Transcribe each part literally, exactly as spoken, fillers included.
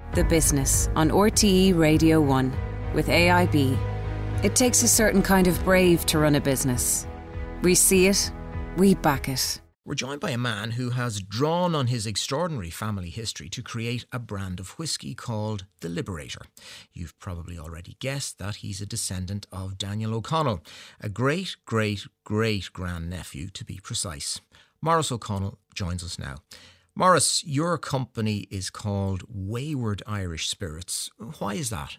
The Business on R T E Radio one with A I B. It takes a certain kind of brave to run a business. We see it, we back it. We're joined by a man who has drawn on his extraordinary family history to create a brand of whisky called The Liberator. You've probably already guessed that he's a descendant of Daniel O'Connell, a great, great, great grandnephew to be precise. Maurice O'Connell joins us now. Maurice, your company is called Wayward Irish Spirits. Why is that?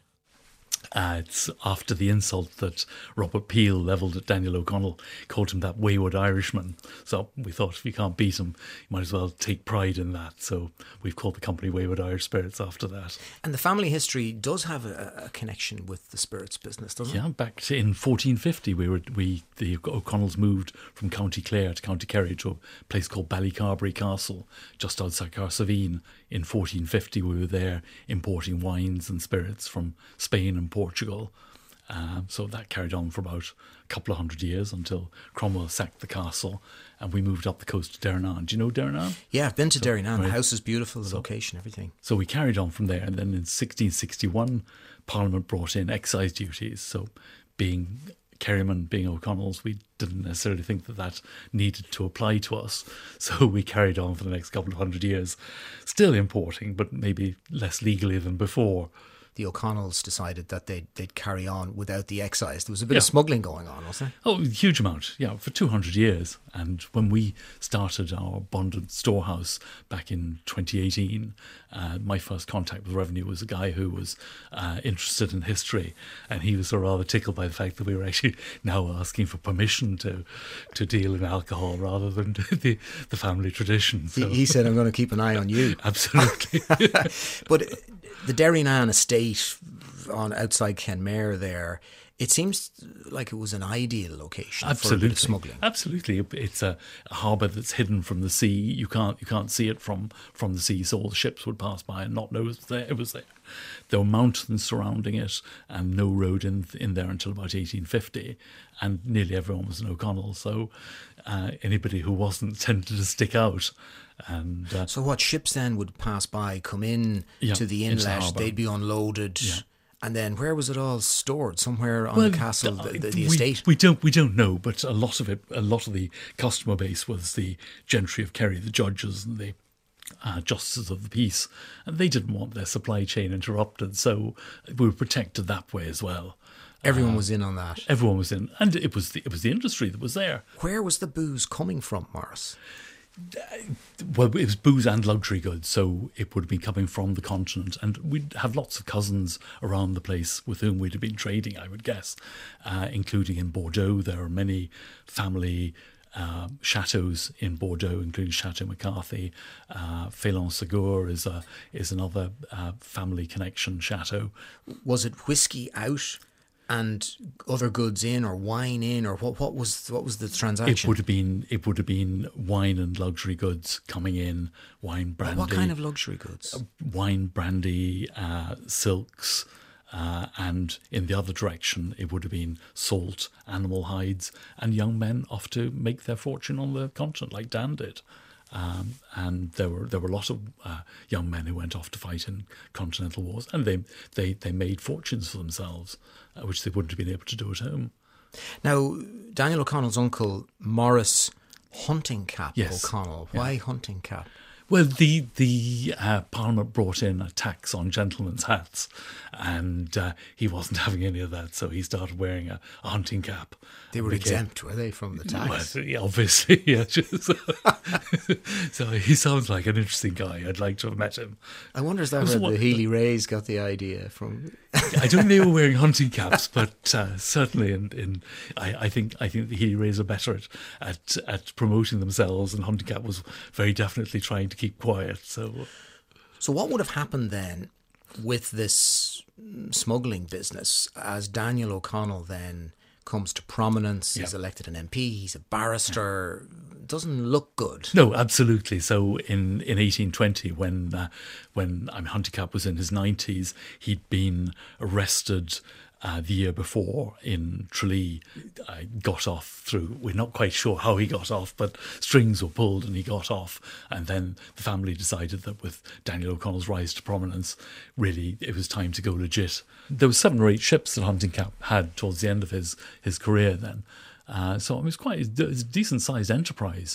Uh, it's after the insult that Robert Peel levelled at Daniel O'Connell, called him that wayward Irishman. So we thought if you can't beat him, you might as well take pride in that. So we've called the company Wayward Irish Spirits after that. And the family history does have a, a connection with the spirits business, doesn't yeah, it? Yeah, back in fourteen fifty, we were we the O'Connells moved from County Clare to County Kerry to a place called Ballycarbery Castle, just outside Carsavine. In fourteen fifty, we were there importing wines and spirits from Spain and Portugal. Um, so that carried on for about a couple of hundred years until Cromwell sacked the castle and we moved up the coast to Derrynane. Do you know Derrynane? Yeah, I've been to so, Derrynane. Right. The house is beautiful, the so, location, everything. So we carried on from there, and then in sixteen sixty-one, Parliament brought in excise duties. So being Kerryman, being O'Connells, we didn't necessarily think that that needed to apply to us. So we carried on for the next couple of hundred years, still importing, but maybe less legally than before. The O'Connells decided that they'd, they'd carry on without the excise. There was a bit yeah. of smuggling going on, wasn't there? Oh, a huge amount, yeah, for two hundred years. And when we started our bonded storehouse back in twenty eighteen, uh, my first contact with revenue was a guy who was uh, interested in history, and he was sort of rather tickled by the fact that we were actually now asking for permission to to deal in alcohol rather than the, the family tradition. So. He, he said, I'm going to keep an eye on you. Absolutely. But the Derrynane estate on outside Kenmare there, it seems like it was an ideal location Absolutely. for a bit of smuggling. Absolutely, it's a, a harbour that's hidden from the sea. You can't you can't see it from, from the sea, so all the ships would pass by and not know it was there. It was there. There were mountains surrounding it, and no road in in there until about eighteen fifty. And nearly everyone was an O'Connell, so uh, anybody who wasn't tended to stick out. And uh, so what ships then would pass by, come in yeah, to the inlet, they'd be unloaded. Yeah. And then where was it all stored? Somewhere on well, the castle, the, the, the we, estate? We don't we don't know, but a lot of it, a lot of the customer base was the gentry of Kerry, the judges and the uh, justices of the peace, and they didn't want their supply chain interrupted, so we were protected that way as well. Everyone uh, was in on that. Everyone was in, and it was the, it was the industry that was there. Where was the booze coming from, Maurice? Well, it was booze and luxury goods, so it would have been coming from the continent. And we'd have lots of cousins around the place with whom we'd have been trading, I would guess, uh, including in Bordeaux. There are many family uh, chateaux in Bordeaux, including Chateau McCarthy. Uh, Phelan-Segur is, a, is another uh, family connection chateau. Was it whiskey out and other goods in, or wine in, or what? What was what was the transaction? It would have been it would have been wine and luxury goods coming in, wine, brandy. What kind of luxury goods? Uh, wine, brandy, uh, silks, uh, and in the other direction, it would have been salt, animal hides, and young men off to make their fortune on the continent, like Dan did. Um, and there were there were a lot of uh, young men who went off to fight in continental wars, and they they, they made fortunes for themselves, uh, which they wouldn't have been able to do at home. Now, Daniel O'Connell's uncle, Maurice Hunting Cap yes. O'Connell. Why yeah. Hunting Cap? Well, the the uh, Parliament brought in a tax on gentlemen's hats, and uh, he wasn't having any of that, so he started wearing a, a hunting cap. They were Became, exempt, were they, from the tax? Well, yeah, obviously, yeah. So he sounds like an interesting guy. I'd like to have met him. I wonder if that where the Healy Rays got the idea from. I don't think they were wearing hunting caps, but uh, certainly, in, in I, I think I think the Healy Rays are better at, at at promoting themselves, and Hunting Cap was very definitely trying to keep quiet. So, so what would have happened then with this smuggling business as Daniel O'Connell then comes to prominence? Yeah. He's elected an M P. He's a barrister. Yeah. Doesn't look good. No, absolutely. So in, in eighteen twenty, when uh, when I'm Hunting Cap was in his nineties, he'd been arrested uh, the year before in Tralee uh, got off through, we're not quite sure how he got off, but strings were pulled and he got off. And then the family decided that with Daniel O'Connell's rise to prominence, really it was time to go legit. There were seven or eight ships that Hunting Cap had towards the end of his, his career then. Uh, so it was quite it was a decent-sized enterprise.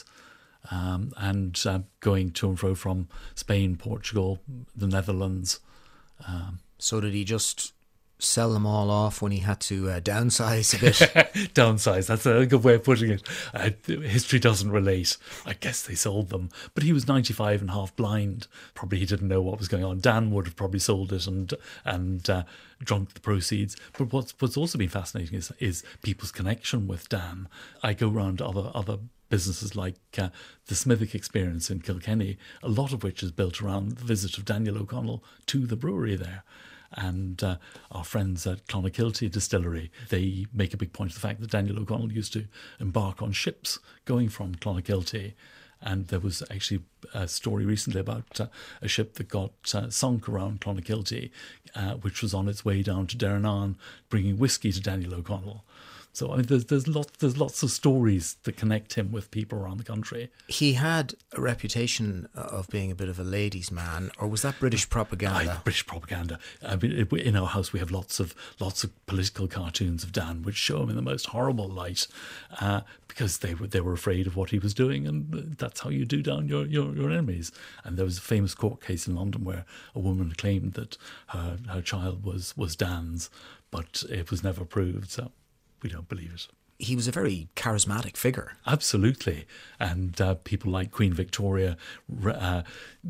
Um, and uh, going to and fro from Spain, Portugal, the Netherlands. Um, so did he just sell them all off when he had to uh, downsize a bit? Downsize, that's a good way of putting it. Uh, history doesn't relate. I guess they sold them. But he was ninety-five and half blind. Probably he didn't know what was going on. Dan would have probably sold it and and uh, drunk the proceeds. But what's, what's also been fascinating is, is people's connection with Dan. I go around other other businesses like uh, the Smithick Experience in Kilkenny, a lot of which is built around the visit of Daniel O'Connell to the brewery there. And uh, our friends at Clonakilty Distillery, they make a big point of the fact that Daniel O'Connell used to embark on ships going from Clonakilty. And there was actually a story recently about uh, a ship that got uh, sunk around Clonakilty, uh, which was on its way down to Derrynane, bringing whiskey to Daniel O'Connell. So I mean, there's there's lots there's lots of stories that connect him with people around the country. He had a reputation of being a bit of a ladies' man, or was that British propaganda? Aye, British propaganda. I mean, in our house we have lots of lots of political cartoons of Dan, which show him in the most horrible light, uh, because they were they were afraid of what he was doing, and that's how you do down your, your, your enemies. And there was a famous court case in London where a woman claimed that her her child was was Dan's, but it was never proved. So we don't believe it. He was a very charismatic figure. Absolutely. And uh, people like Queen Victoria uh,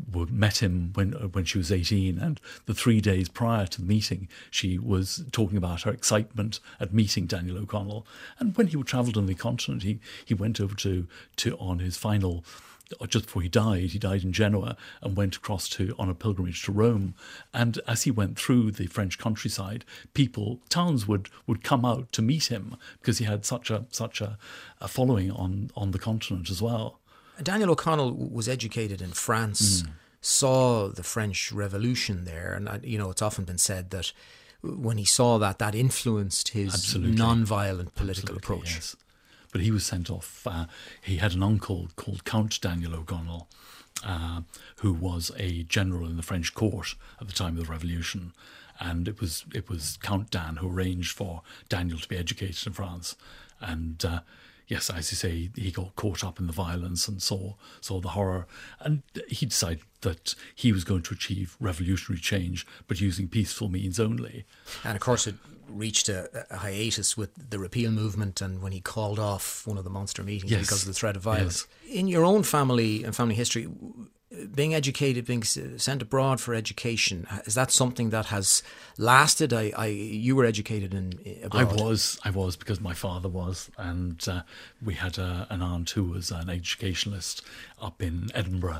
met him when when she was eighteen. And the three days prior to the meeting, she was talking about her excitement at meeting Daniel O'Connell. And when he travelled on the continent, he, he went over to, to on his final... just before he died, he died in Genoa and went across to on a pilgrimage to Rome. And as he went through the French countryside, people, towns would, would come out to meet him because he had such a such a, a following on, on the continent as well. Daniel O'Connell was educated in France, mm. saw the French Revolution there, and you know it's often been said that when he saw that, that influenced his Absolutely. non-violent political Absolutely, approach. Yes. But he was sent off. Uh, he had an uncle called Count Daniel O'Connell, uh, who was a general in the French court at the time of the Revolution. And it was it was Count Dan who arranged for Daniel to be educated in France. And uh, yes, as you say, he got caught up in the violence and saw saw the horror. And he decided that he was going to achieve revolutionary change, but using peaceful means only. And of course, it reached a, a hiatus with the repeal movement and when he called off one of the monster meetings yes. because of the threat of violence. Yes. In your own family and family history, being educated, being sent abroad for education, is that something that has lasted? I, I you were educated in abroad. I was, I was because my father was, and uh, we had a, an aunt who was an educationalist up in Edinburgh,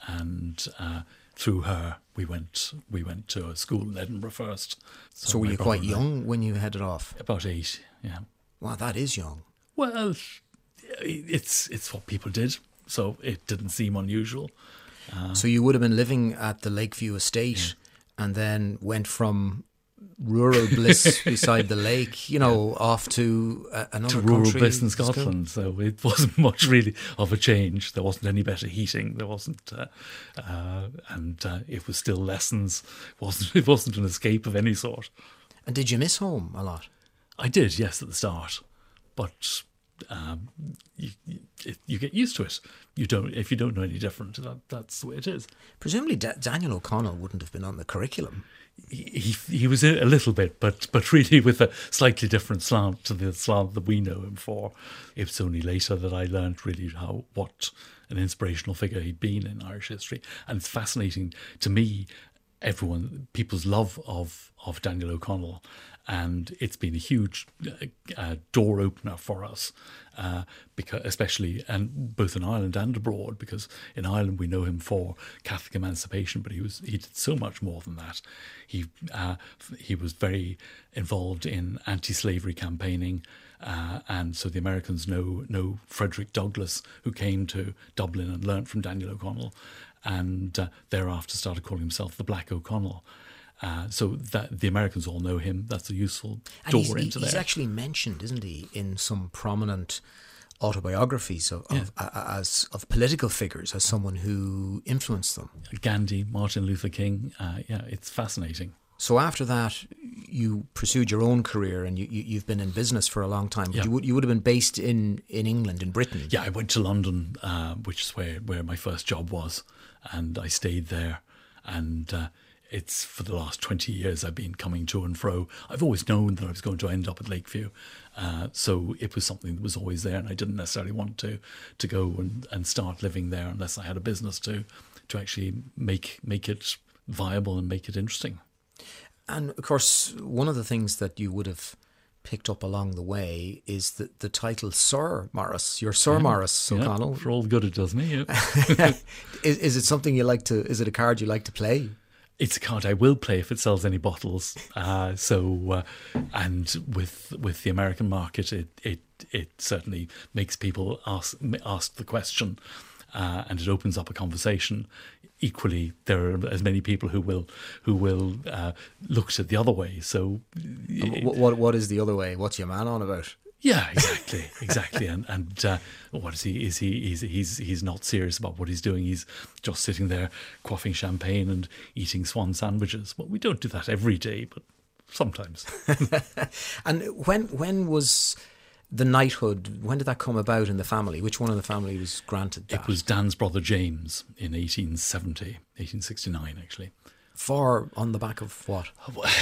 and uh, through her we went we went to a school in Edinburgh first. So, so were you quite young when you headed off? About eight, yeah. Wow, that is young. Well, it's it's what people did, so it didn't seem unusual. Uh, so you would have been living at the Lakeview estate yeah. and then went from rural bliss beside the lake, you know, yeah. off to uh, another to rural country, bliss in Scotland. School. So it wasn't much really of a change. There wasn't any better heating. There wasn't, uh, uh, and uh, it was still lessons. It wasn't it wasn't an escape of any sort. And did you miss home a lot? I did, yes, at the start, but. Um, you, you, you get used to it. You don't if you don't know any different. That, that's the way it is. Presumably, D- Daniel O'Connell wouldn't have been on the curriculum. He, he he was a little bit, but but really with a slightly different slant to the slant that we know him for. It was only later that I learned really how what an inspirational figure he'd been in Irish history, and it's fascinating to me. Everyone, people's love of of Daniel O'Connell. And it's been a huge uh, door opener for us, uh, because especially and both in Ireland and abroad. Because in Ireland we know him for Catholic emancipation, but he was he did so much more than that. He uh, he was very involved in anti-slavery campaigning, uh, and so the Americans know know Frederick Douglass, who came to Dublin and learnt from Daniel O'Connell, and uh, thereafter started calling himself the Black O'Connell. Uh, so that the Americans all know him. That's a useful And door he's, he- into he's there. actually mentioned, isn't he, in some prominent autobiographies of, of a- as of political figures as someone who influenced them. Gandhi, Martin Luther King. Uh, yeah, it's fascinating. So after that, you pursued your own career, and you, you, you've been in business for a long time. But Yeah. you would you would have been based in, in England, in Britain. Yeah, I went to London, uh, which is where, where my first job was, and I stayed there. And uh, it's for the last twenty years I've been coming to and fro. I've always known that I was going to end up at Lakeview, uh, so it was something that was always there, and I didn't necessarily want to to go and, and start living there unless I had a business to to actually make make it viable and make it interesting. And of course, one of the things that you would have picked up along the way is the, the title Sir Morris. You're Sir Morris Yeah, O'Connell. for all the good it does me. Yeah. is, is it something you like to, is it a card you like to play? It's a card I will play if it sells any bottles. Uh, so, uh, and with with the American market, it it it certainly makes people ask ask the question, uh, and it opens up a conversation. Equally, there are as many people who will who will uh, look at it the other way. So, And what, what what is the other way? What's your man on about? yeah, exactly, exactly. And and uh, what is he? Is he? He's he's he's not serious about what he's doing. He's just sitting there quaffing champagne and eating swan sandwiches. Well, we don't do that every day, but sometimes. And when when was the knighthood? When did that come about in the family? Which one of the family was granted that? It was Dan's brother James in eighteen seventy, eighteen sixty-nine, actually. For on the back of what?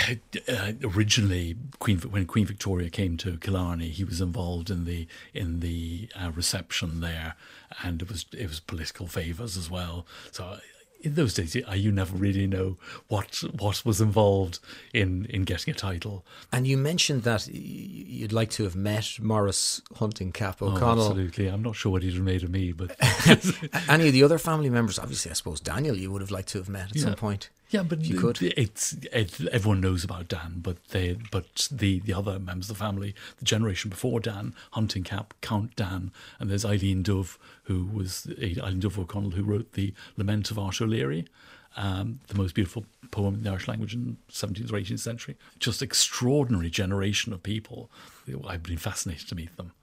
Uh, originally, Queen when Queen Victoria came to Killarney, he was involved in the in the uh, reception there, and it was it was political favours as well. So in those days, you, you never really know what what was involved in, in getting a title. And you mentioned that y- you'd like to have met Morris Hunting Cap Oh, O'Connell. absolutely, I'm not sure what he'd have made of me, but Any of the other family members? Obviously, I suppose Daniel you would have liked to have met at Yeah. some point. yeah, but If you could. it's it, everyone knows about Dan, but they but the the other members of the family, the generation before Dan, Hunting Cap, Count Dan, and there's Eileen Dove, who was Eileen Dove O'Connell, who wrote the Lament of Art O'Leary, um, the most beautiful poem in the Irish language in the seventeenth or eighteenth century. Just extraordinary generation of people. I've been fascinated to meet them.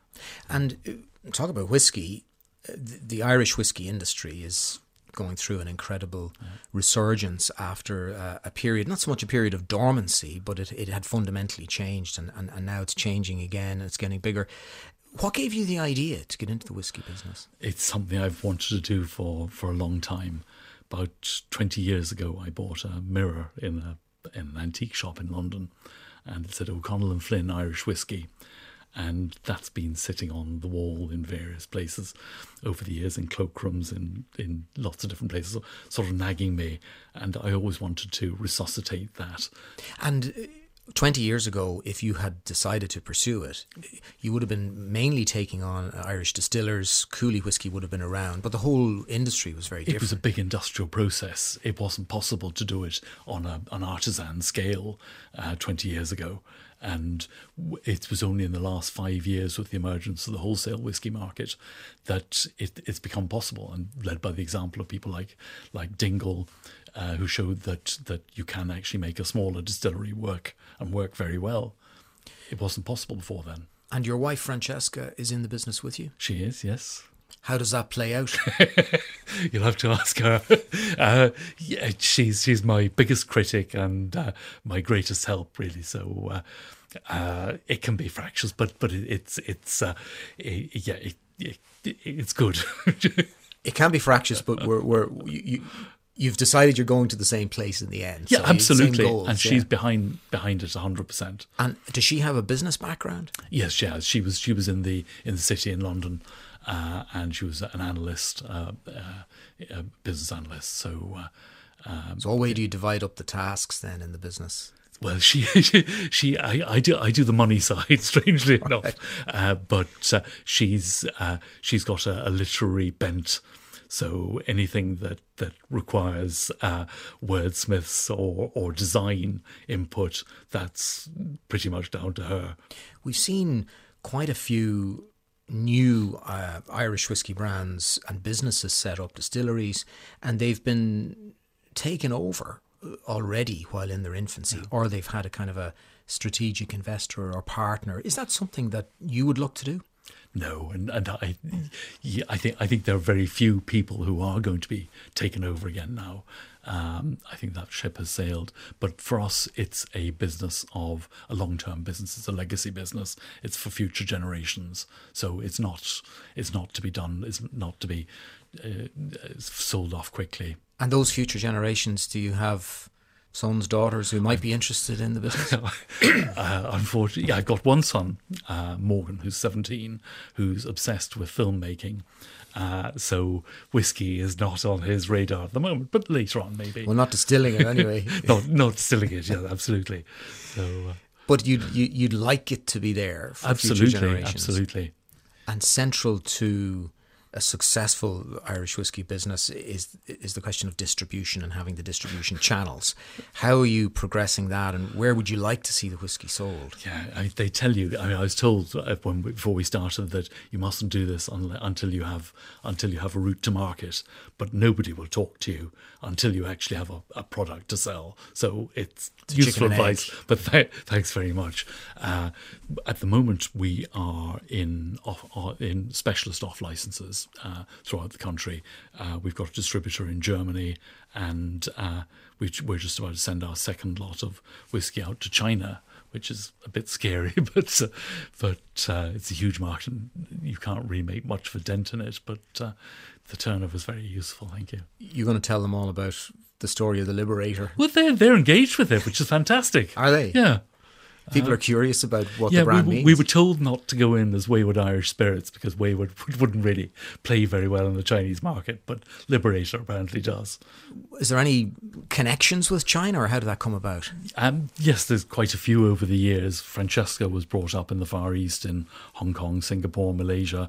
And uh, talk about whiskey. uh, The, the Irish whiskey industry is going through an incredible resurgence after uh, a period, not so much a period of dormancy, but it, it had fundamentally changed, and, and, and now it's changing again, and it's getting bigger. What gave you the idea to get into the whiskey business? It's something I've wanted to do for, for a long time. About twenty years ago, I bought a mirror in, a, in an antique shop in London, and it said O'Connell and Flynn Irish Whiskey. And that's been sitting on the wall in various places over the years, in cloakrooms, in, in lots of different places, sort of nagging me. And I always wanted to resuscitate that. And uh, twenty years ago, if you had decided to pursue it, you would have been mainly taking on Irish distillers. Cooley whiskey would have been around, but the whole industry was very different. It was a big industrial process. It wasn't possible to do it on a, an artisan scale uh, twenty years ago. And it was only in the last five years with the emergence of the wholesale whiskey market that it, it's become possible, and led by the example of people like like Dingle, uh, who showed that that you can actually make a smaller distillery work and work very well. It wasn't possible before then. And your wife, Francesca, is in the business with you? She is, yes. How does that play out? You'll have to ask her. Uh, yeah, she's she's my biggest critic and uh, my greatest help, really. So uh, uh, it can be fractious, but but it, it's it's uh, it, yeah, it, it, it's good. It can be fractious, but we're, we're you, you, you've decided you're going to the same place in the end. Yeah, So you- same absolutely. goals, and yeah. she's behind behind it one hundred percent. And does she have a business background? Yes, she has. She was she was in the in the city in London, uh, and she was an analyst, uh, uh, a business analyst. So. Uh, um, So what way do you divide up the tasks then in the business? Well, she, she, she I, I do, I do the money side, strangely enough, uh, but uh, she's, uh, she's got a, a literary bent. So anything that that requires uh, wordsmiths or or design input, that's pretty much down to her. We've seen quite a few new uh, Irish whiskey brands and businesses set up, distilleries, and they've been taken over already while in their infancy, yeah. or they've had a kind of a strategic investor or partner. Is that something that you would look to do? No, and, and I, yeah, I think I think there are very few people who are going to be taken over again now. Um, I think that ship has sailed. But for us, it's a business of a long-term business. It's a legacy business. It's for future generations. So it's not it's not to be done. It's not to be uh, sold off quickly. And those future generations, do you have sons, daughters who might be interested in the business? uh, unfortunately, yeah, I've got one son, uh, Morgan, who's seventeen, who's obsessed with filmmaking. Uh, so whiskey is not on his radar at the moment, but later on maybe. Well, not distilling it anyway. not not distilling it, yeah, absolutely. So, uh, but you'd you, you'd like it to be there for absolutely, future generations. Absolutely, and central to a successful Irish whiskey business is is the question of distribution and having the distribution channels. How are you progressing that, and where would you like to see the whiskey sold? Yeah, I, they tell you. I mean, I was told when, before we started that you mustn't do this until you have until you have a route to market. But nobody will talk to you until you actually have a, a product to sell. So it's, it's useful advice. Egg. But th- thanks very much. Uh, at the moment, we are in off, in specialist off licenses. Uh, throughout the country. Uh, we've got a distributor in Germany, and uh, we, we're just about to send our second lot of whiskey out to China, which is a bit scary, but uh, but uh, it's a huge market and you can't really make much of a dent in it, but uh, the turnover is very useful, thank you. You're going to tell them all about the story of the Liberator? Well, they're, they're engaged with it, which is fantastic. Are they? Yeah. People are curious about what yeah, the brand we, means. We were told not to go in as Wayward Irish Spirits because Wayward wouldn't really play very well in the Chinese market, but Liberator apparently does. Is there any connections with China, or how did that come about? Um, yes, there's quite a few over the years. Francesca was brought up in the Far East, in Hong Kong, Singapore, Malaysia,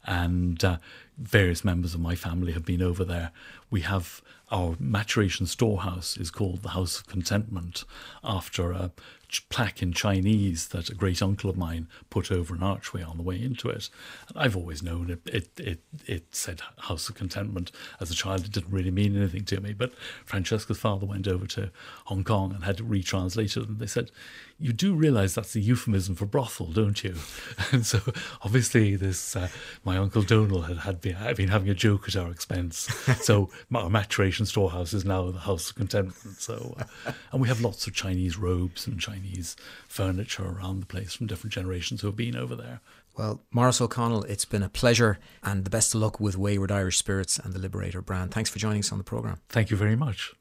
and uh, various members of my family have been over there. We have our maturation storehouse is called the House of Contentment, after a plaque in Chinese that a great uncle of mine put over an archway on the way into it. And I've always known it, it, it, it said House of Contentment. As a child, it didn't really mean anything to me. But Francesca's father went over to Hong Kong and had it retranslated. And they said, you do realise that's a euphemism for brothel, don't you? And so obviously this, uh, my Uncle Donal had, had been, had been having a joke at our expense. So our maturation storehouse is now the House of Contentment. So, uh, and we have lots of Chinese robes and Chinese furniture around the place from different generations who have been over there. Well, Maurice O'Connell, it's been a pleasure, and the best of luck with Wayward Irish Spirits and the Liberator brand. Thanks for joining us on the programme. Thank you very much.